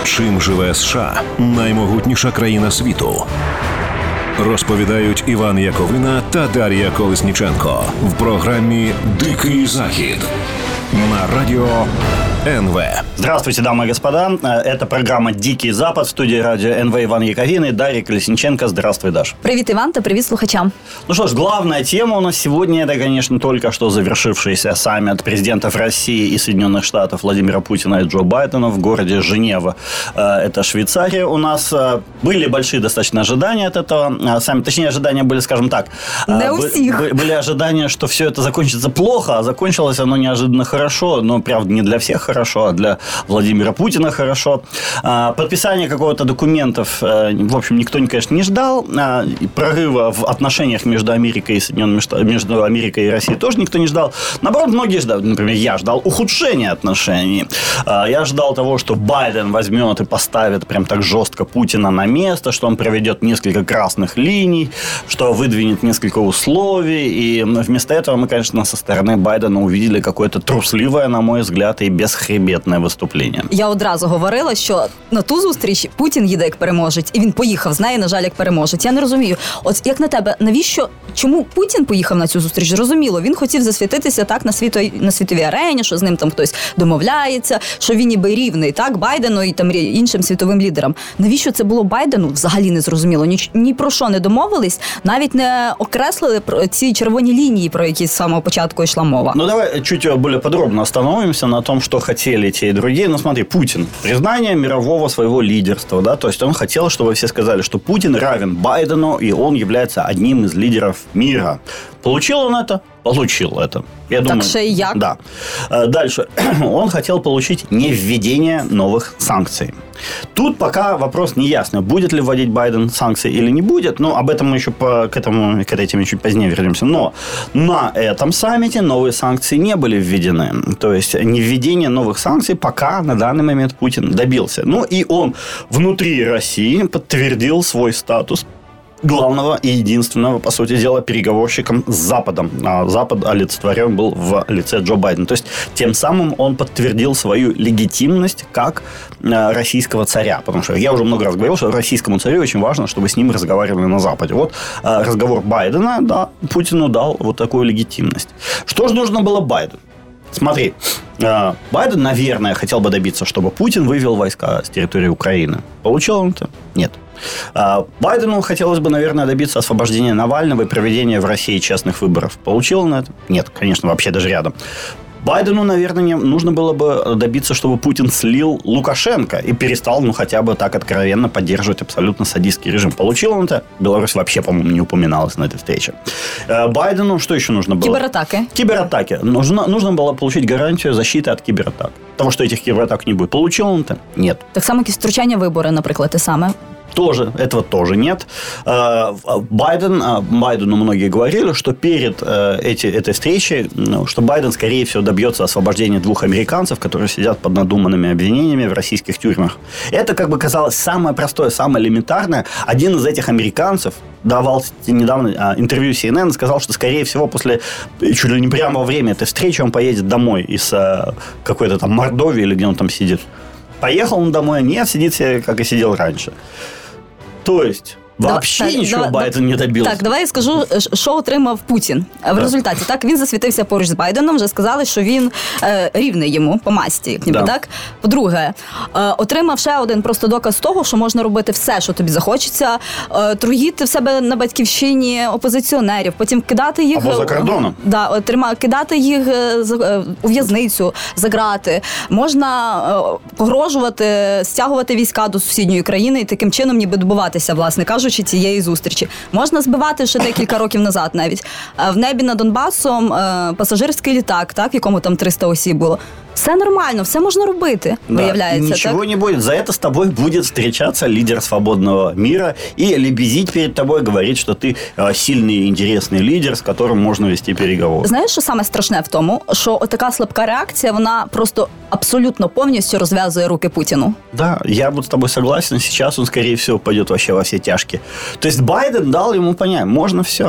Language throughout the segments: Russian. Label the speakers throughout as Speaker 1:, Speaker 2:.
Speaker 1: Чим живе США – наймогутніша країна світу? Розповідають Іван Яковина та Дар'я Колесніченко в програмі «Дикий Захід» на радіо НВ.
Speaker 2: Здравствуйте, дамы и господа. Это программа «Дикий Запад». В студии радио НВ Иван Яковин и Дарья Колесниченко. Здравствуй, Даш.
Speaker 3: Привет, Иван, та привет слухачам.
Speaker 2: Ну что ж, главная тема у нас сегодня – это, конечно, только что завершившийся саммит президентов России и Соединенных Штатов Владимира Путина и Джо Байдена в городе Женева. Это Швейцария. У нас были большие достаточно ожидания от этого саммита. Точнее, ожидания были, скажем так.
Speaker 3: Не у всех.
Speaker 2: Были ожидания, что все это закончится плохо, а закончилось оно неожиданно хорошо. Но, правда, не для всех хорошо, а для Владимира Путина хорошо. Подписание какого-то документов, в общем, никто, конечно, не ждал. Прорыва в отношениях между Америкой и Соединенными Штатами, между Америкой и Россией тоже никто не ждал. Наоборот, многие ждали. Например, я ждал ухудшения отношений. Я ждал того, что Байден возьмет и поставит прям так жестко Путина на место, что он проведет несколько красных линий, что выдвинет несколько условий. И вместо этого мы, конечно, со стороны Байдена увидели какое-то трусливое, на мой взгляд, і безхребетне виступлення.
Speaker 3: Я одразу говорила, що на ту зустріч Путін їде як переможець, і він поїхав з неї, на жаль, як переможець. Я не розумію. От як на тебе, навіщо, чому Путін поїхав на цю зустріч? Зрозуміло, він хотів засвітитися так на світовій арені, що з ним там хтось домовляється, що він ніби рівний, так, Байдену і там іншим світовим лідерам. Навіщо це було Байдену? Взагалі не зрозуміло. Ні про що не домовились, навіть не окреслили ці червоні лінії, про які з самого початку йшла мова.
Speaker 2: Ну, давай чуть более подробно остановимся на том, что хотели те и другие. Ну, смотри, Путин. Признание мирового своего лидерства, да, то есть он хотел, чтобы все сказали, что Путин равен Байдену, и он является одним из лидеров мира. Получил он это? Получил это. Я думаю,
Speaker 3: так ще й як?
Speaker 2: Да. Дальше. Он хотел получить невведение новых санкций. Тут пока вопрос неясный, будет ли вводить Байден санкции или не будет. Но об этом мы еще к этой теме чуть позднее вернемся. Но на этом саммите новые санкции не были введены. То есть невведение новых санкций пока на данный момент Путин добился. Ну и он внутри России подтвердил свой статус главного и единственного, по сути дела, переговорщиком с Западом. А Запад олицетворен был в лице Джо Байдена. То есть, тем самым он подтвердил свою легитимность как российского царя. Потому что я уже много раз говорил, что российскому царю очень важно, чтобы с ним разговаривали на Западе. Вот разговор Байдена, да, Путину дал вот такую легитимность. Что же нужно было Байдену? Смотри, Байден, наверное, хотел бы добиться, чтобы Путин вывел войска с территории Украины. Получил он это? Нет. Байдену хотелось бы, наверное, добиться освобождения Навального и проведения в России честных выборов. Получил он это? Нет, конечно, вообще даже рядом. Байдену, наверное, нужно было бы добиться, чтобы Путин слил Лукашенко и перестал, хотя бы так откровенно поддерживать абсолютно садистский режим. Получил он это? Беларусь вообще, по-моему, не упоминалась на этой встрече. Байдену что еще нужно было? Кибератаки. Нужно было получить гарантию защиты от кибератак. Того, что этих кибератак не будет. Получил он это? Нет.
Speaker 3: Так само, якісь втручання в вибори, наприклад, те саме.
Speaker 2: Этого тоже нет. Байдену многие говорили, что перед этой встречей, что Байден, скорее всего, добьется освобождения 2 американцев, которые сидят под надуманными обвинениями в российских тюрьмах. Это, как бы казалось, самое простое, самое элементарное. Один из этих американцев давал недавно интервью CNN и сказал, что, скорее всего, после чуть ли не прямо во время этой встречи он поедет домой из какой-то там Мордовии или где он там сидит. Поехал он домой, нет, сидит себе, как и сидел раньше. То есть вообще нічого Байден не добився.
Speaker 3: Так, давай я скажу, що отримав Путін. В результаті, так, він засвітився поруч з Байденом, вже сказали, що він рівний йому по масті, ніби так. По-друге, отримав ще один просто доказ того, що можна робити все, що тобі захочеться, труїти в себе на батьківщині опозиціонерів, потім кидати їх...
Speaker 2: Або за кордоном.
Speaker 3: Да, кидати їх у в'язницю, за ґрати. Можна погрожувати, стягувати війська до сусідньої країни і таким чином ніби добиватися, власне кажучи, цієї зустрічі. Можна збивати ще декілька років назад навіть. В небі над Донбасом пасажирський літак, так, в якому там 300 осіб було. Все нормально, все можна робити, виявляється.
Speaker 2: Ничего
Speaker 3: так?
Speaker 2: Не будет. За это с тобой будет встречаться лидер свободного мира и лебезить перед тобой, говорить, что ты сильный и интересный лидер, с которым можно вести переговоры.
Speaker 3: Знаєш, що саме страшне в тому? Що така слабка реакція, вона просто абсолютно повністю розв'язує руки Путіну.
Speaker 2: Да, я буду с тобой согласен. Сейчас он, скорее всего, пойдет вообще во все тяжкие. То есть Байден дал ему понять, можно все.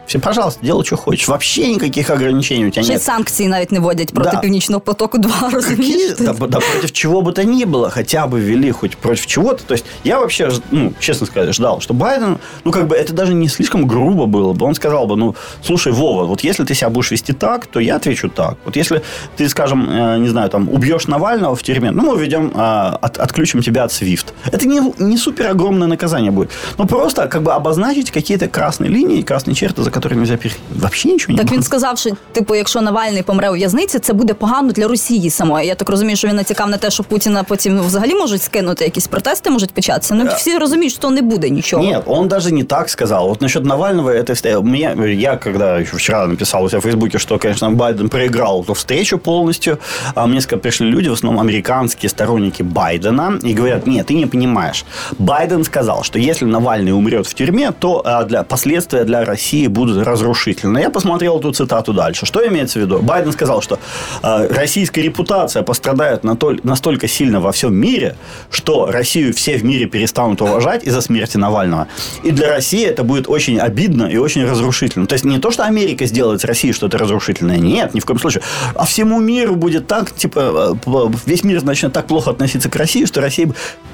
Speaker 2: Все, пожалуйста, делай, что хочешь. Вообще никаких ограничений у тебя
Speaker 3: Ще
Speaker 2: нет.
Speaker 3: санкції навіть не вводять проти Північного потоку-2, розумієш?
Speaker 2: Да, против чего бы то ни было, хотя бы ввели хоть против чего-то. То есть я вообще, честно сказать, ждал, что Байден, это даже не слишком грубо было бы. Он сказал бы, слушай, Вова, вот если ты себя будешь вести так, то я отвечу так. Вот если ты, скажем, не знаю, там, убьешь Навального в тюрьме, мы введем, отключим тебя от SWIFT. Это не супер огромное наказание будет. Но просто как бы обозначить какие-то красные линии, красные черты, за которые нельзя перейти. Вообще нічого не
Speaker 3: Так
Speaker 2: буде.
Speaker 3: він сказав, що, якщо Навальний помре у в'язниці, це буде погано для Росії самої. Я так розумію, що він натякав на те, що Путіна потім взагалі можуть скинути, якісь протести можуть початися. Всі розуміють, що не буде нічого.
Speaker 2: Нет, он даже не так сказал. Вот насчет Навального, я когда еще вчера написал у себя в Фейсбуке, что, конечно, Байден проиграл эту встречу полностью, мне пришли люди, в основном американские сторонники Байдена, и говорят, нет, ты не понимаешь. Байден сказал, что если Навальный умрет в тюрьме, то последствия для России будут разрушительны. Я посмотрел эту цитату дальше. Что имеется в виду? Байден сказал, что российская репутация пострадает настолько сильно во всем мире, что Россию все в мире перестанут уважать из-за смерти Навального. И для России это будет очень обидно и очень разрушительно. То есть не то, что Америка сделает с Россией что-то разрушительное. Нет, ни в коем случае. А всему миру будет так, весь мир начнет так плохо относиться к России, что Россия...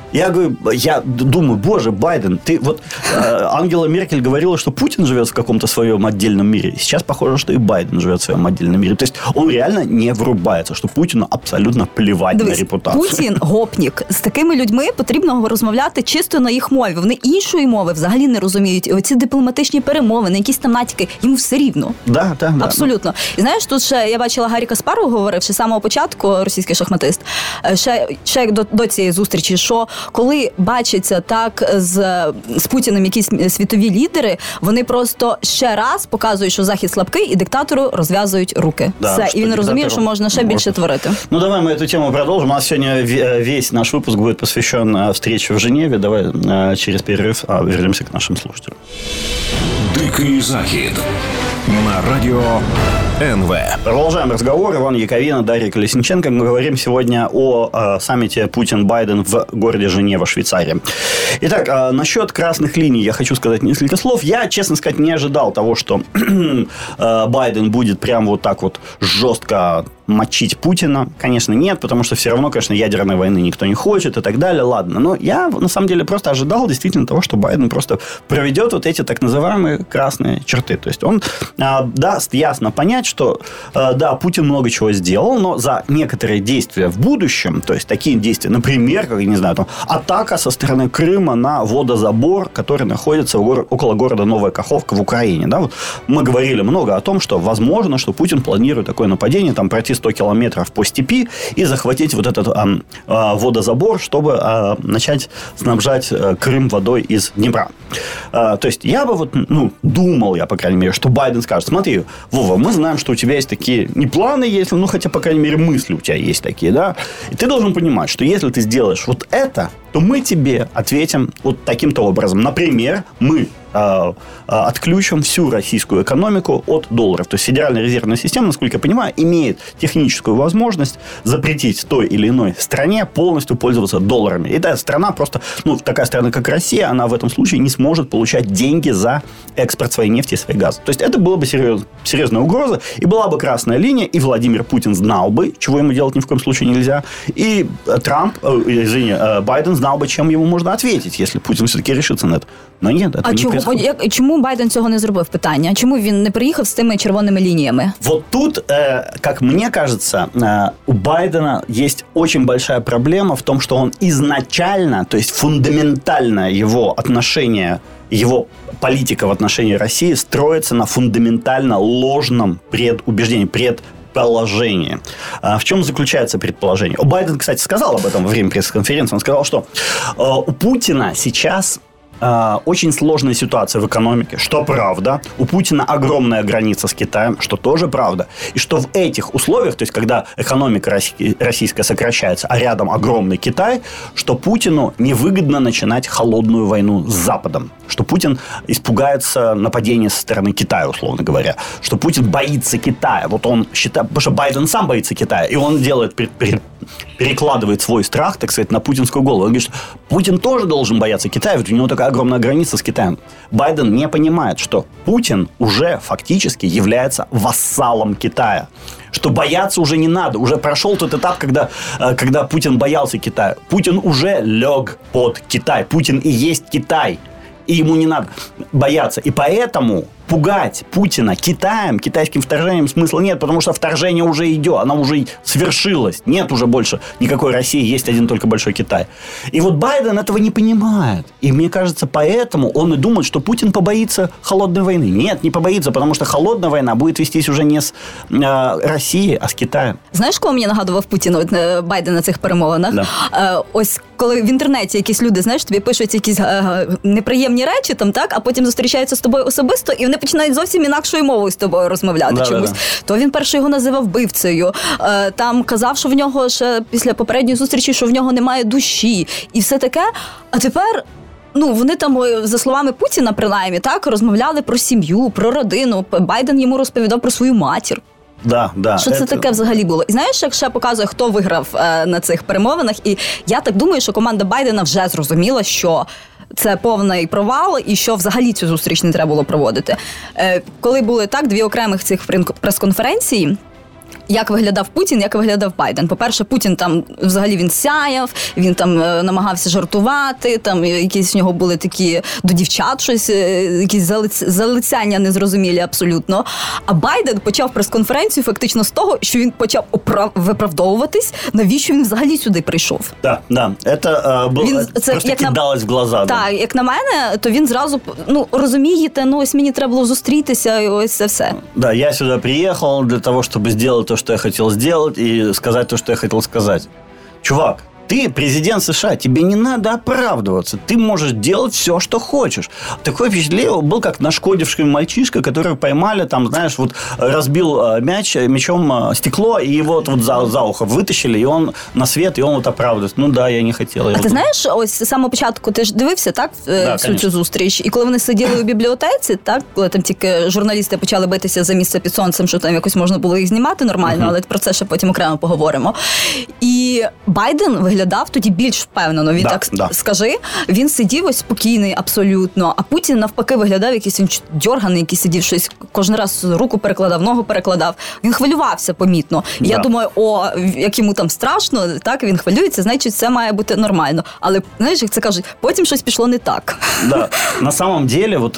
Speaker 2: Я думаю, боже, Байден, Ангела Меркель говорила, что Путин живет в каком-то своем отдельном мире. Сейчас похоже, что и Байден живет в своем отдельном мире. То есть он реально не врубается, что Путину абсолютно плевать на репутацію.
Speaker 3: Путін – гопнік. З такими людьми потрібно розмовляти чисто на їх мові. Вони іншої мови взагалі не розуміють. І оці дипломатичні перемовини, якісь там натяки, йому все рівно.
Speaker 2: Да.
Speaker 3: Абсолютно. І знаєш, тут ще я бачила Гаррі Каспарова говорив, ще з самого початку, російський шахматист, ще до цієї зустрічі, що коли бачаться так з Путіним якісь світові лідери, вони просто ще раз показують, що Захід слабкий, і диктатору розв'язують руки. Все. І він розуміє, що можна ще більше творити.
Speaker 2: Давай мы эту тему продолжим. У нас сегодня весь наш выпуск будет посвящен встрече в Женеве. Давай через перерыв вернемся к нашим слушателям.
Speaker 1: Дикий Захід на радио НВ.
Speaker 2: Продолжаем разговор. Иван Яковина, Дарья Колесниченко. Мы говорим сегодня о саммите Путин-Байден в городе Женева, Швейцария. Итак, насчет красных линий я хочу сказать несколько слов. Я, честно сказать, не ожидал того, что Байден будет прям вот так вот жестко мочить Путина. Конечно, нет, потому что все равно, конечно, ядерной войны никто не хочет и так далее. Ладно, но я, на самом деле, просто ожидал действительно того, что Байден просто проведет вот эти так называемые красные черты. То есть он даст ясно понять, что да, Путин много чего сделал, но за некоторые действия в будущем, то есть такие действия, например, как, не знаю, там, атака со стороны Крыма на водозабор, который находится около города Новая Каховка в Украине. Да? Вот мы говорили много о том, что возможно, что Путин планирует такое нападение, там пройти 100 километров по степи и захватить вот этот водозабор, чтобы начать снабжать Крым водой из Днепра. То есть я бы думал, по крайней мере, что Байден скажет: смотри, Вова, мы знаем, что у тебя есть такие, не планы есть, хотя, по крайней мере, мысли у тебя есть такие, да, и ты должен понимать, что если ты сделаешь вот это, то мы тебе ответим вот таким-то образом. Например, мы отключим всю российскую экономику от долларов. То есть Федеральная резервная система, насколько я понимаю, имеет техническую возможность запретить той или иной стране полностью пользоваться долларами. И эта страна просто, такая страна, как Россия, она в этом случае не сможет получать деньги за экспорт своей нефти и своей газа. То есть это была бы серьезная угроза, и была бы красная линия, и Владимир Путин знал бы, чего ему делать ни в коем случае нельзя, и Байден знал бы, чем ему можно ответить, если Путин все-таки решится на это. Но нет, это не происходит.
Speaker 3: Чому Байден цього не зробив? Питання. Чому він не приїхав з тими червоними ліниями?
Speaker 2: Вот тут, как мне кажется, у Байдена есть очень большая проблема в том, что он изначально, то есть фундаментально его отношение, его политика в отношении России строится на фундаментально ложном предубеждении, предположении. В чем заключается предположение? Байден, кстати, сказал об этом во время пресс-конференции. Он сказал, что у Путина сейчас очень сложная ситуация в экономике, что правда. У Путина огромная граница с Китаем, что тоже правда. И что в этих условиях, то есть когда экономика российская сокращается, а рядом огромный Китай, что Путину невыгодно начинать холодную войну с Западом. Что Путин испугается нападения со стороны Китая, условно говоря. Что Путин боится Китая. Вот он считает, потому что Байден сам боится Китая. И он делает, перекладывает свой страх, так сказать, на путинскую голову. Он говорит, что Путин тоже должен бояться Китая, ведь у него такая огромная граница с Китаем. Байден не понимает, что Путин уже фактически является вассалом Китая. Что бояться уже не надо. Уже прошел тот этап, когда Путин боялся Китая. Путин уже лег под Китай. Путин и есть Китай. И ему не надо бояться. И поэтому пугать Путина Китаем, китайским вторжением смысла нет, потому что вторжение уже идет, оно уже свершилось. Нет уже больше никакой России, есть один только большой Китай. И вот Байден этого не понимает. И мне кажется, поэтому он и думает, что Путин побоится холодной войны. Нет, не побоится, потому что холодная война будет вестись уже не с Росією, а з Китаєм.
Speaker 3: Знаєш, кого мені нагадував Путін, от Байден на цих перемовинах?
Speaker 2: Да.
Speaker 3: Ось коли в інтернеті якісь люди, знаєш, тобі пишуть якісь неприємні речі, там, так, а потім зустрічаються з тобою особисто, і вони починають зовсім інакшою мовою з тобою розмовляти чомусь. То він перше його називав вбивцею, там казав, що в нього ще після попередньої зустрічі, що в нього немає душі, і все таке. А тепер... вони там, за словами Путіна, принаймні, так, розмовляли про сім'ю, про родину. Байден йому розповідав про свою матір.
Speaker 2: Да.
Speaker 3: Що це таке взагалі було? І знаєш, як ще показує, хто виграв на цих перемовинах? І я так думаю, що команда Байдена вже зрозуміла, що це повний провал і що взагалі цю зустріч не треба було проводити. Коли були так, дві окремих цих прес-конференції, як виглядав Путін, як виглядав Байден. По-перше, Путін там взагалі він сяяв, він там намагався жартувати, там якісь в нього були такі до дівчат щось, якісь залицяння незрозумілі абсолютно. А Байден почав прес-конференцію фактично з того, що він почав виправдовуватись, навіщо він взагалі сюди прийшов.
Speaker 2: Да. Это було просто кидалось в глаза.
Speaker 3: Так, як на мене, то він зразу, розумієте, ось мені треба було зустрітися, і ось це все.
Speaker 2: Да, я сюда приехал для того, чтобы сделать то, что я хотел сделать, и сказать то, что я хотел сказать. Чувак, ты президент США, тебе не надо оправдываться. Ты можешь делать все, что хочешь. Такое впечатление был, как нашкодивший мальчишка, которого поймали, там, знаешь, вот разбил мячом стекло, и его вот за ухо вытащили, и он на свет, и он вот оправдывается. Ну да, я не хотела.
Speaker 3: А ти знаєш, ось з самого початку ти ж дивився, так, всю цю зустріч? І коли вони сиділи у бібліотеці, так, коли там тільки журналісти почали битися за місце під сонцем, що там якось можна було їх знімати нормально, але про це ще потім окремо поговоримо. І Байден виглядав тоді більш впевнено. Він скажи, він сидів ось спокійний абсолютно, а Путін навпаки виглядав якийсь він дьорганий, який сидів щось, кожен раз руку перекладав, ногу перекладав. Він хвилювався помітно. І я думаю, як йому там страшно, так, він хвилюється, значить, це має бути нормально. Але, знаєш, як це кажуть, потім щось пішло не так.
Speaker 2: Да, на самом деле, вот...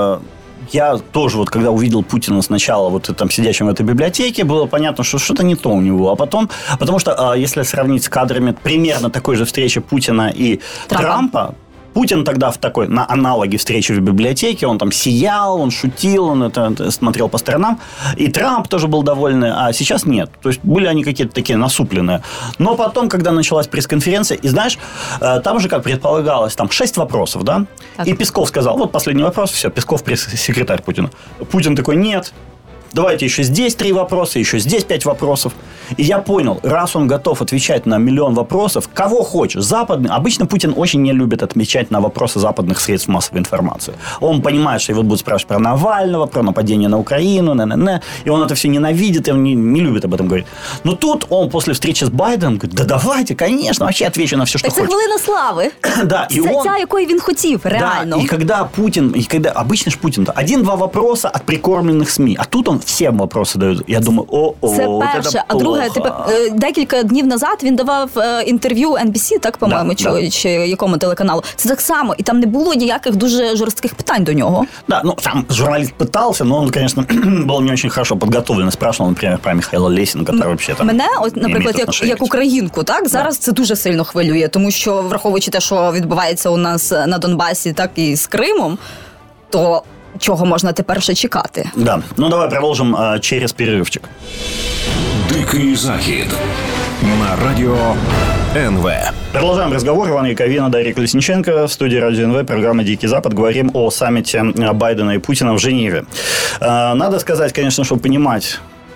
Speaker 2: Я тоже, вот когда увидел Путина сначала вот там сидящим в этой библиотеке, было понятно, что что-то не то у него. А потом, потому что если сравнить с кадрами примерно такой же встречи Путина и Трампа, Путин тогда в такой, на аналоге встречи в библиотеке, он там сиял, он шутил, он это смотрел по сторонам. И Трамп тоже был довольный, а сейчас нет. То есть были они какие-то такие насупленные. Но потом, когда началась пресс-конференция, и знаешь, там же, как предполагалось, там 6 вопросов, да? Так. И Песков сказал, вот последний вопрос, все, Песков пресс-секретарь Путина. Путин такой, нет. Давайте еще здесь 3 вопроса, еще здесь 5 вопросов. И я понял, раз он готов отвечать на миллион вопросов, кого хочешь, западный. Обычно Путин очень не любит отвечать на вопросы западных средств массовой информации. Он понимает, что его будут спрашивать про Навального, про нападение на Украину, и он это все ненавидит, и он не любит об этом говорить. Но тут он после встречи с Байденом говорит, да давайте, конечно, вообще отвечу на все, что хочешь.
Speaker 3: Это хвилина слави.
Speaker 2: Да, и
Speaker 3: он... Ця, якої він хотів, реально.
Speaker 2: Да, и когда обычно ж Путин, 1-2 вопроса от прикормленных СМИ, а тут он всем вопроси дають. Я думаю,
Speaker 3: це перше. А друге, декілька днів назад він давав інтерв'ю NBC, так, по-моєму, чи якому телеканалу. Це так само. І там не було ніяких дуже жорстких питань до нього.
Speaker 2: Да, там журналист пытался, но он, конечно, был не очень хорошо подготовлен. Спрашивал, например, про Михайла Лесіна, який вообще там...
Speaker 3: Мене, наприклад, як українку, так, зараз це дуже сильно хвилює, тому що, враховуючи те, що відбувається у нас на Донбасі, так і з Кримом, то чого можна тепер ще чекати?
Speaker 2: Да. Давай продовжимо через перерывчик.
Speaker 1: Дикий Захід на радіо НВ.
Speaker 2: Продолжаем разговор. Иван Яковина, Дарья Колесниченко. В студии радио НВ, программа «Дикий Запад». Говорим о саммите Байдена и Путина в Женеве. Надо сказать, конечно, чтобы понимать,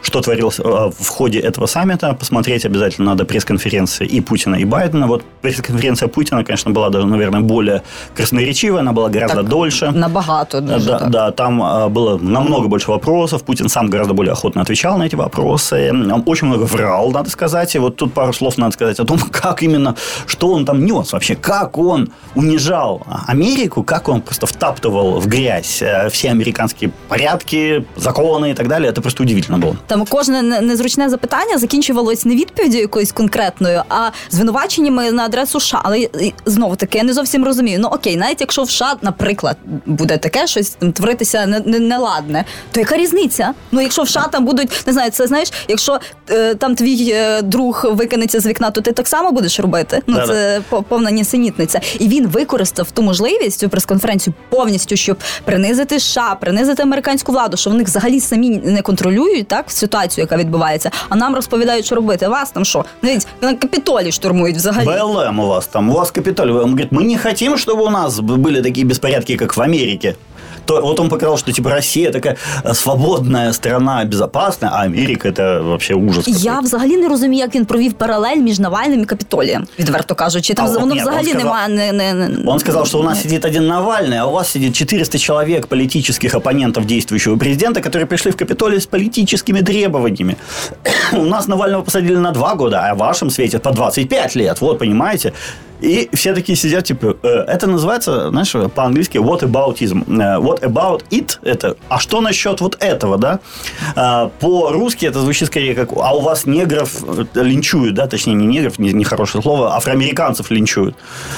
Speaker 2: что творилось в ходе этого саммита. Посмотреть обязательно надо пресс-конференции и Путина, и Байдена. Вот пресс-конференция Путина, конечно, была даже, наверное, более красноречивая, она была гораздо дольше.
Speaker 3: Набагато.
Speaker 2: Да, там было намного больше вопросов. Путин сам гораздо более охотно отвечал на эти вопросы. Он очень много врал, надо сказать. И вот тут пару слов надо сказать о том, как именно, что он там нес вообще, как он унижал Америку, как он просто втаптывал в грязь все американские порядки, закони і так далі. Це просто удивительно було.
Speaker 3: Там кожне незручне запитання закінчувалось не відповіддю якоюсь конкретною, а звинуваченнями на адресу США. Але знову таки, я не зовсім розумію. Ну окей, навіть якщо в США, наприклад, буде таке щось там творитися неладне, то яка різниця? Ну якщо в США там будуть, не знаю, це знаєш, якщо там твій друг викинеться з вікна, то ти так само будеш робити? Ну це повна нісенітниця. І він використав ту можливість, цю прес-конференцію повністю, щоб принизити США, принизити американську владу, що вони взагалі самі не контролюють так ситуацію, яка відбувається, а нам розповідають, що робити. Вас там що? Дивіться, на Капітолій штурмують взагалі.
Speaker 2: БЛМ у вас там, у вас Капитолий. Он говорит, мы не хотим, чтобы у нас были такие беспорядки, как в Америке. То, вот он показал, что типа Россия такая свободная страна, безопасная, а Америка это вообще ужас.
Speaker 3: Я взагалі не розумію, як він провів паралель між Навальним і Капітолієм, відверто кажучи. Там воно взагалі немає.
Speaker 2: Он сказал, что у нас сидит один Навальный, а у вас сидит 400 человек политических оппонентов действующего президента, которые пришли в Капитолий с политическими требованиями. У нас Навального посадили на 2 года, а в вашем свете по 25 лет. Вот, понимаете? И все такие сидят, типа, это называется, знаешь, по-английски whataboutism. What about it? Это, а что насчет вот этого, да? По-русски это звучит скорее как, а у вас негров линчуют, да? Точнее, не негров, нехорошее слово, афроамериканцев линчуют.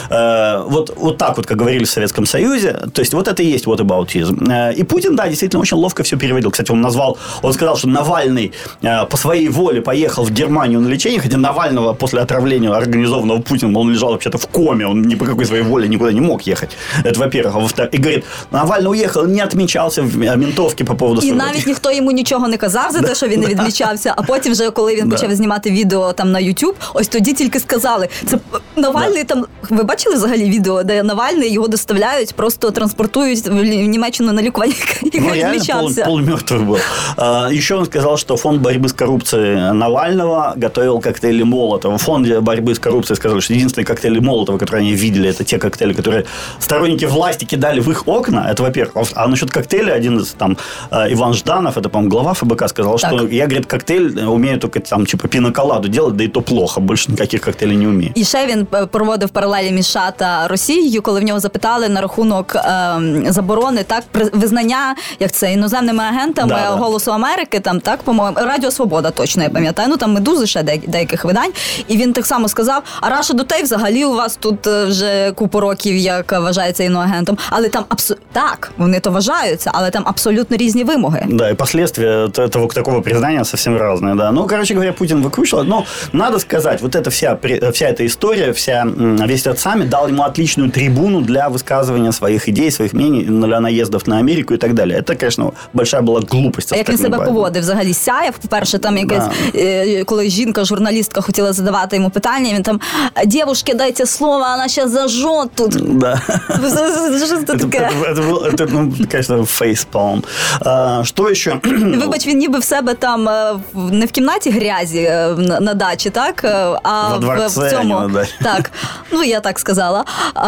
Speaker 2: Вот так вот, как говорили в Советском Союзе. То есть, вот это и есть whataboutism. И Путин, да, действительно очень ловко все переводил. Кстати, он сказал, что Навальный по своей воле поехал в Германию на лечение, хотя Навального после отравления, организованного Путиным, он лежал вообще в коме, он ни по какой своей воле никуда не мог ехать. Это, во-первых. А во-вторых, и говорит, Навальный уехал, не отмічався в ментовці по поводу
Speaker 3: своего. І навіть ніхто йому нічого не казав за те, що він не відмічався, а потім вже, коли він почав знімати відео там на YouTube, ось тоді тільки сказали, це Навальний там, ви бачили взагалі відео, де Навальний, його доставляють, просто транспортують в Німеччину на лікування, і не відмічався.
Speaker 2: Полумертвый был. Еще он сказал, что фонд борьбы с коррупцией Навального готовил коктейли Молотова. В фонде борьбы с коррупцией сказали, что единственный коктейль Молотова, которые они видели, это те коктейли, которые сторонники власти кидали в их окна. Это, во-первых. А насчет коктейля один из там Иван Жданов, это, по-моему, глава ФБК, сказал, так. Что я, говорит, коктейль умею только там, типа, піноколаду делать, да и то плохо. Больше никаких коктейлей не умею.
Speaker 3: І ще він проводив паралелі між США та Росією, коли в нього запитали на рахунок заборони, так, визнання, як це, іноземними агентами Голосу Америки, там, так, по-моєму, Радіо Свобода, точно, я пам'ятаю, ну, там Медузи ще деяких видань. І він так само сказав, а Russia Today взагалі у вас тут вже купу років, як вважається іноагентом, але там так, вони то вважаються, але там абсолютно різні вимоги.
Speaker 2: Да, и последствия такого признания совсем разные, да. Ну, короче говоря, Путин выкручивал, но надо сказать, вот эта вся эта история, весь этот саммит дал ему отличную трибуну для высказывания своих идей, своих мнений, для наездов на Америку и так далее. Это, конечно, большая была глупость.
Speaker 3: А як він себе поводив? Взагалі сяяв, по-перше, там якесь, коли жінка-журналістка хотіла задавати йому питання, він там, девушки, дайте слово, вона зараз зажжет тут.
Speaker 2: Да.
Speaker 3: Що це таке?
Speaker 2: Это, ну, конечно, фейспалм. Что еще?
Speaker 3: Вибач, він ніби в себе там не в кімнаті грязі на дачі, так? А в цьому. Так, ну я так сказала.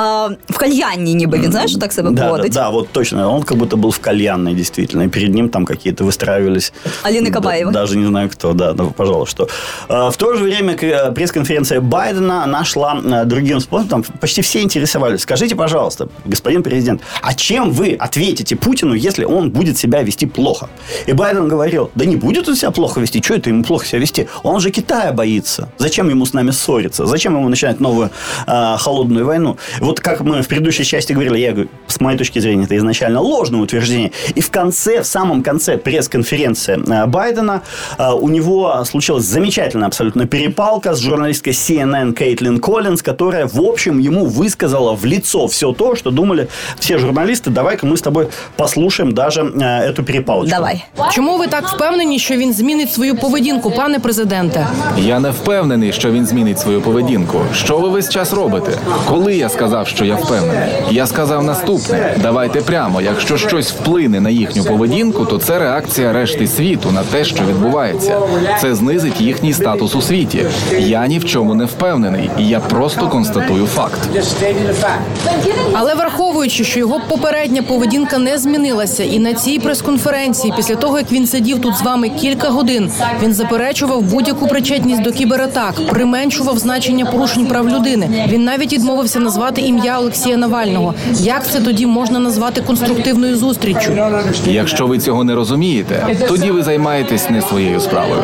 Speaker 3: В кальянні ніби він, знаєш, що так себе поводить?
Speaker 2: Да, вот точно. Он как будто был в кальянной, действительно. И перед ним там какие-то выстраивались.
Speaker 3: Алина Кабаева.
Speaker 2: Даже не знаю кто, да, пожалуй, что. В то же время пресс-конференция Байдена, она шла другим способом. Почти все интересовались. Скажите, пожалуйста, господин президент, а чем вы ответите Путину, если он будет себя вести плохо? И Байден говорил, да не будет он себя плохо вести. Что это ему плохо себя вести? Он же Китая боится. Зачем ему с нами ссориться? Зачем ему начинать новую холодную войну? Вот как мы в предыдущей части говорили, я говорю, с моей точки зрения, это изначально ложное утверждение. И в самом конце пресс-конференции Байдена у него случилась замечательная абсолютно перепалка с журналисткой CNN Кейтлин Коллинз, которая, в общем, ему высказала в лицо все то, что думали все журналисты. Давай-ка мы с тобой послушаем даже эту перепалочку.
Speaker 3: Давай.
Speaker 4: Чому ви так впевнені, що він змінить свою поведінку, пане президенте?
Speaker 5: Я не впевнений, що він змінить свою поведінку. Що ви весь час робите? Коли я сказав, що я впевнений? Я сказав наступне. Давайте прямо. Якщо щось вплине на їхню поведінку, то це реакція решти світу на те, що відбувається. Це знизить їхній статус у світі. Я ні в чому не впевнений. Я просто констатую факт.
Speaker 4: Але враховуючи, що його попередня поведінка не змінилася, і на цій прес-конференції, після того, як він сидів тут з вами кілька годин, він заперечував будь-яку причетність до кібератак, применшував значення порушень прав людини. Він навіть відмовився назвати ім'я Олексія Навального. Як це тоді можна назвати конструктивною зустріччю?
Speaker 5: Якщо ви цього не розумієте, тоді ви займаєтесь не своєю справою.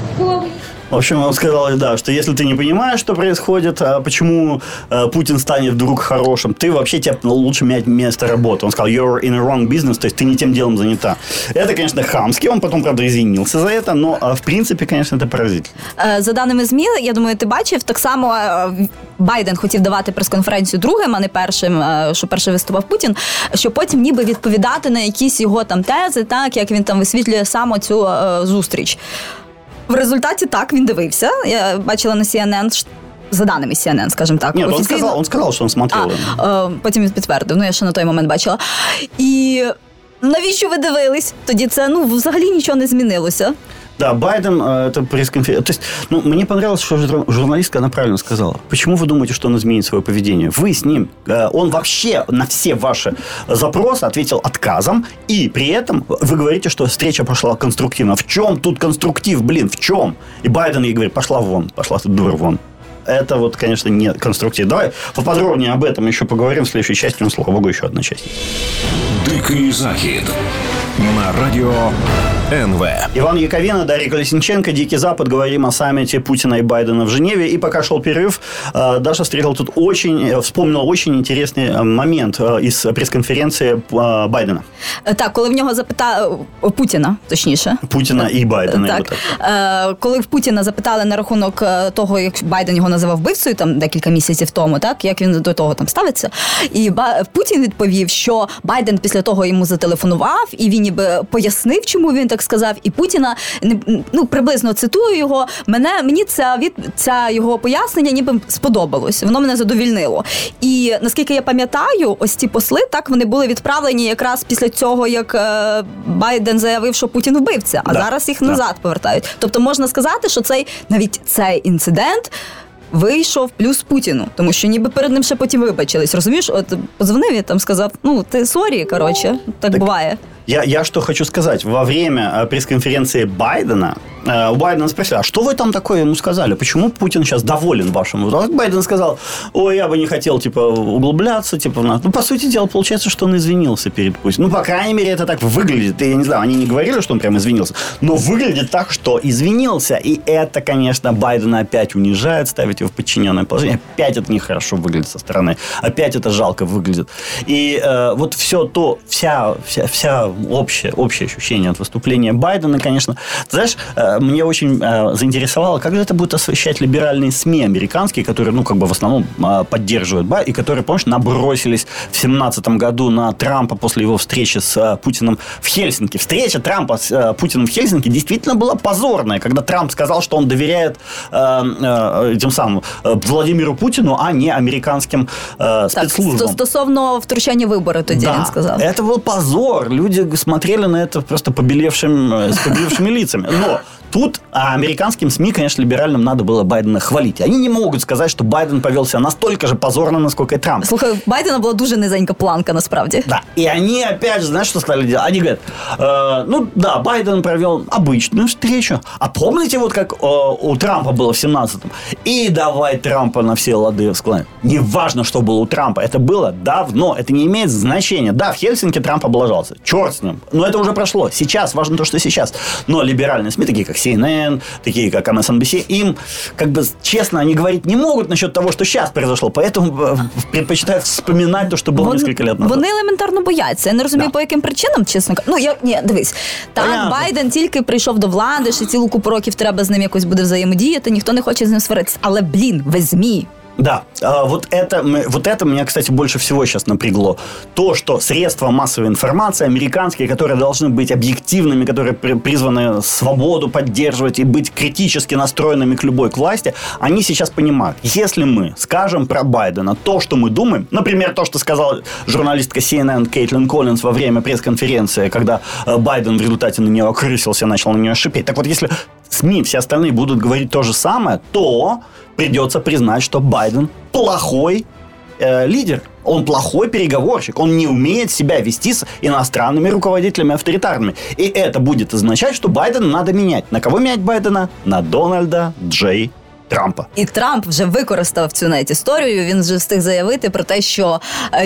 Speaker 2: В общем, он сказал, да, что если ты не понимаешь, что происходит, почему Путин станет вдруг хорошим, ты вообще тебе лучше менять место работы. Он сказал, you're in a wrong business, то есть ты не тем делом занята. Это, конечно, хамски, он потом, правда, извинился за это, но, в принципе, конечно, это поразительно.
Speaker 3: За даними ЗМІ, я думаю, ти бачив, так само Байден хотів давати прес-конференцію другим, а не першим, що перший виступав Путін, що потім ніби відповідати на якісь його там тези, так, як він там висвітлює саме цю зустріч. В результаті так, він дивився. Я бачила на CNN, за даними CNN, скажімо так.
Speaker 2: Ні, он сказав, що він смотрел.
Speaker 3: Потім він підтвердив, я ще на той момент бачила. І навіщо ви дивились? Тоді це, взагалі нічого не змінилося.
Speaker 2: Да, Байден, это пресс-конференция. То есть, мне понравилось, что журналистка, она правильно сказала. Почему вы думаете, что он изменит свое поведение? Вы с ним, он вообще на все ваши запросы ответил отказом, и при этом вы говорите, что встреча прошла конструктивно. В чем тут конструктив, в чем? И Байден ей говорит, пошла ты дура вон. Это вот, конечно, не конструктив. Давай поподробнее об этом еще поговорим в следующей части. Слава богу, еще одна часть.
Speaker 1: Дикий захід на радіо НВ.
Speaker 2: Иван Яковина, Дарья Колесниченко, Дикий Запад. Говорим о саммите Путина и Байдена в Женеве. И пока шел перерыв, Даша встретила тут вспомнила очень интересный момент из пресс-конференции Байдена.
Speaker 3: Так, коли в нього запитали Путіна, точніше.
Speaker 2: Путіна і Байдена.
Speaker 3: Так. Коли в Путіна запитали на рахунок того, як Байден його називав вбивцею там декілька місяців тому, так, як він до того там ставиться. І Путін відповів, що Байден після того йому зателефонував, і він ніби пояснив, чому він так сказав. І Путіна, приблизно цитую його, мені ця його пояснення ніби сподобалось. Воно мене задовільнило. І наскільки я пам'ятаю, ось ці посли, так, вони були відправлені якраз після цього, як Байден заявив, що Путін вбивця, а зараз їх назад повертають. Тобто можна сказати, що навіть цей інцидент вийшов плюс Путіну, тому що ніби перед ним ще потім вибачились. Розумієш, от подзвонив і там сказав, ти сорі, коротше, так буває.
Speaker 2: Я что хочу сказать. Во время пресс-конференции Байдена у Байдена спросили, а что вы там такое ему сказали? Почему Путин сейчас доволен вашим? Байден сказал, я бы не хотел, углубляться, по сути дела, получается, что он извинился перед Путиным. По крайней мере, это так выглядит. Я не знаю, они не говорили, что он прям извинился, но выглядит так, что извинился. И это, конечно, Байдена опять унижает, ставит его в подчиненное положение. Опять это нехорошо выглядит со стороны. Опять это жалко выглядит. И вот все то, вся общее ощущение от выступления Байдена, конечно. Ты знаешь, мне очень заинтересовало, как же это будет освещать либеральные СМИ американские, которые, в основном поддерживают Байдена, и которые, помнишь, набросились в 2017 году на Трампа после его встречи с Путиным в Хельсинки. Встреча Трампа с Путиным в Хельсинки действительно была позорная, когда Трамп сказал, что он доверяет Владимиру Путину, а не американским спецслужбам.
Speaker 3: Так, стосовно втручання в вибори тоді він сказав.
Speaker 2: Это был позор. Люди смотрели на это просто с побелевшими лицами. Но тут американским СМИ, конечно, либеральным надо было Байдена хвалить. Они не могут сказать, что Байден повел себя настолько же позорно, насколько и Трамп.
Speaker 3: Слухай, у Байдена была дуже низенька планка, насправді.
Speaker 2: Да, и они опять же, знаешь, что стали делать? Они говорят, Байден провел обычную встречу. А помните, вот как у Трампа было в 17-м? И давай Трампа на все лады склонять. Неважно, что было у Трампа. Это было давно. Это не имеет значения. Да, в Хельсинки Трамп облажался. Черт с ним. Но это уже прошло. Сейчас важно то, что сейчас. Но либеральные СМИ, такие как CNN, такие как MSNBC, им, честно, они говорить не могут насчет того, что сейчас произошло. Поэтому предпочитают вспоминать то, что было несколько лет назад.
Speaker 3: Вони елементарно бояться. Я не розумію, по яким причинам, чесно кажучи. Дивись. Так, Байден тільки прийшов до влади, ще цілу купу років треба з ним якось буде взаємодіяти, ніхто не хоче з ним сваритися. Але, весь ЗМІ
Speaker 2: Да, вот это меня, кстати, больше всего сейчас напрягло. То, что средства массовой информации американские, которые должны быть объективными, которые призваны свободу поддерживать и быть критически настроенными к любой власти, они сейчас понимают, если мы скажем про Байдена то, что мы думаем, например, то, что сказала журналистка CNN Кейтлин Коллинз во время пресс-конференции, когда Байден в результате на нее окрысился, начал на нее шипеть. Так вот, если СМИ, все остальные будут говорить то же самое, то придется признать, что Байден плохой лидер. Он плохой переговорщик. Он не умеет себя вести с иностранными руководителями авторитарными. И это будет означать, что Байдена надо менять. На кого менять Байдена? На Дональда Джей Трампа.
Speaker 3: І Трамп вже використав цю навіть історію. Він вже встиг заявити про те, що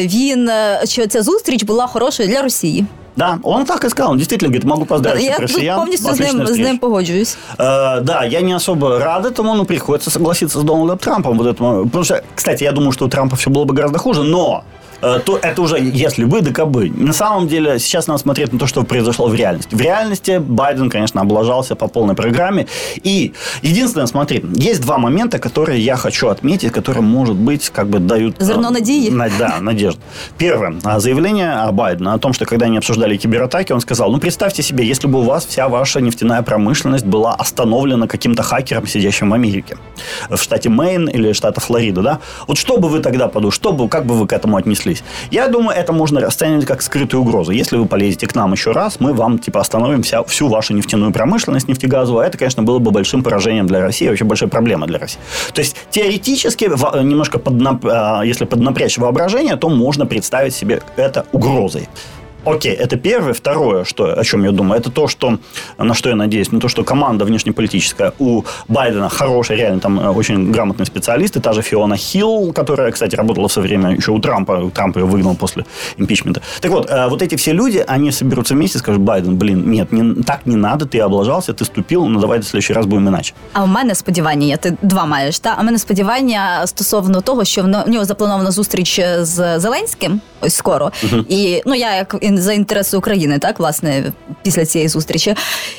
Speaker 3: ця зустріч була хорошою для Росії.
Speaker 2: Да, он так и сказал. Он действительно говорит, могу поздравить всех россиян.
Speaker 3: Я повністю з ним погоджуюсь.
Speaker 2: Да, я не особо рад этому, но приходится согласиться с Дональдом Трампом. Вот этому. Потому что, кстати, я думаю, что у Трампа все было бы гораздо хуже, но то это уже если бы, да кабы. На самом деле, сейчас надо смотреть на то, что произошло в реальности. В реальности Байден, конечно, облажался по полной программе. И единственное, смотри, есть два момента, которые я хочу отметить, которые, может быть, как бы дают...
Speaker 3: Зерно надежды.
Speaker 2: Да, надежду. Первое. Заявление Байдена о том, что когда они обсуждали кибератаки, он сказал, ну, представьте себе, если бы у вас вся ваша нефтяная промышленность была остановлена каким-то хакером, сидящим в Америке, в штате Мэйн или штата Флорида, да? Вот что бы вы тогда подумали, как бы вы к этому отнеслись? Я думаю, это можно расценивать как скрытую угрозу. Если вы полезете к нам еще раз, мы вам остановим всю вашу нефтяную промышленность нефтегазовую. Это, конечно, было бы большим поражением для России, вообще большая проблема для России. То есть, теоретически, немножко если поднапрячь воображение, то можно представить себе это угрозой. Окей, это первое. Второе, о чем я думаю, это то, на что я надеюсь, то, что команда внешнеполитическая у Байдена хорошая, реально там очень грамотные специалисты, та же Фиона Хилл, которая, кстати, работала в свое время еще у Трампа ее выгнал после импичмента. Так вот, вот эти все люди, они соберутся вместе и скажут, Байден, нет, так не надо, ты облажался, ты ступил, давай в следующий раз будем иначе.
Speaker 3: А у мене сподівання, ти два маєш, та? А у мене сподівання стосовно того, що в нього запланована зустріч з Зеленським, ось скоро, і, я як за інтереси України, так, власне, після цієї зустрічі.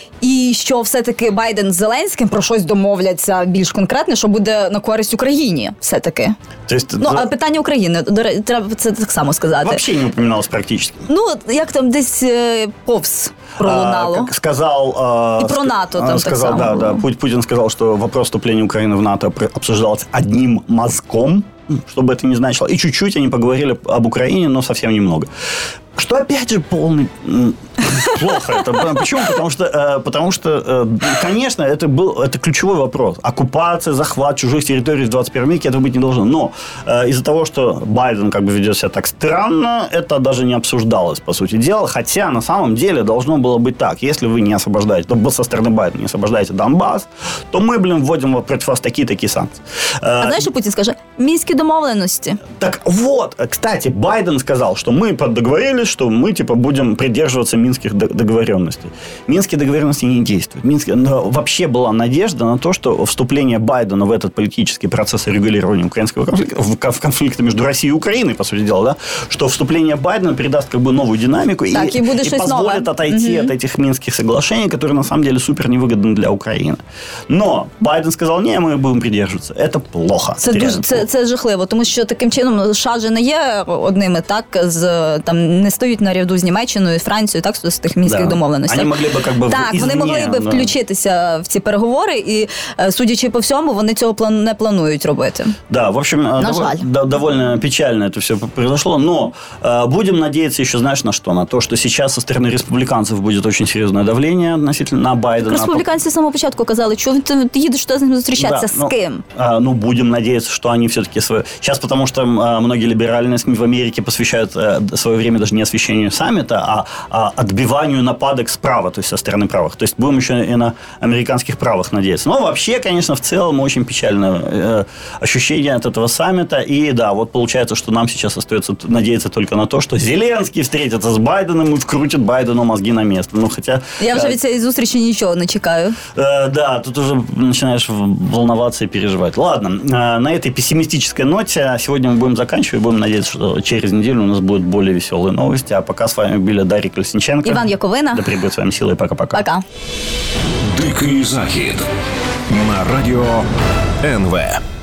Speaker 3: І що все-таки Байден з Зеленським про щось домовляться більш конкретне, що буде на користь Україні все-таки. А питання України, треба це так само сказати.
Speaker 2: Взагалі не упоминалось практично.
Speaker 3: Як там десь повз пролунало.
Speaker 2: Как сказал...
Speaker 3: И про НАТО там
Speaker 2: сказал,
Speaker 3: так само.
Speaker 2: Да. Путин сказал, что вопрос вступления Украины в НАТО обсуждался одним мазком, что бы это ни значило. И чуть-чуть они поговорили об Украине, но совсем немного. Что, опять же, полный... Плохо это. Почему? Потому что, конечно, это ключевой вопрос. Оккупация, захват чужих территорий в 21 веке, этого быть не должно. Но из-за того, что Байден ведет себя так странно, это даже не обсуждалось, по сути дела. Хотя, на самом деле, должно было быть так. Если вы не освобождаете, со стороны Байдена не освобождаете Донбасс, то мы, вводим против вас такие санкции.
Speaker 3: А знаешь, что Путин скажет? Минские домовленности.
Speaker 2: Так вот, кстати, Байден сказал, что мы договорились, что мы, будем придерживаться минских договоренностей. Минские договоренности не действуют. Но вообще была надежда на то, что вступление Байдена в этот политический процесс регулирования украинского конфликта, в конфликте между Россией и Украиной, по сути дела, да, что вступление Байдена придаст новую динамику и позволит отойти от этих Минских соглашений, которые на самом деле супер невыгодны для Украины. Но Байден сказал, ні, ми будемо придержуватися. Это плохо.
Speaker 3: Це жахливо, тому що таким чином США же не є одними, так, не стоять наряду з Німеччиною, Францією, так, з тих мінських домовленостей.
Speaker 2: Вони могли би
Speaker 3: вони могли би включитися в ці переговори, і, судячи по всьому, вони цього не планують робити.
Speaker 2: Да, в общем, довольно печально это все произошло, но будем надеяться еще, знаешь, на что? На то, что сейчас со стороны республиканцев будет очень серьезное давление относительно на Байдена.
Speaker 3: Республиканці з самого початку казали, що ти їдеш туди з ним зустрічатися, з ким?
Speaker 2: Будем надеяться, что они все-таки сейчас, потому что многие либеральные СМИ в Америке посвящают свое время даже не освещению саммита, а отбиванию нападок справа, то есть со стороны правых. То есть будем еще и на американских правых надеяться. Но вообще, конечно, в целом очень печальное ощущение от этого саммита. И да, вот получается, что нам сейчас остается надеяться только на то, что Зеленский встретится с Байденом и вкрутит Байдену мозги на место. Хотя...
Speaker 3: Я вже від цієї зустрічі нічого не чекаю.
Speaker 2: Да, тут уже начинаешь волноваться и переживать. Ладно, на этой пессимистической ноте сегодня мы будем заканчивать. Будем надеяться, что через неделю у нас будут более веселые новости. А пока с вами были Дарья Колесниченко.
Speaker 3: Иван Яковина.
Speaker 2: Да пребудет с вами сила и пока-пока.
Speaker 3: Пока.
Speaker 1: Дикий Захід на радіо НВ.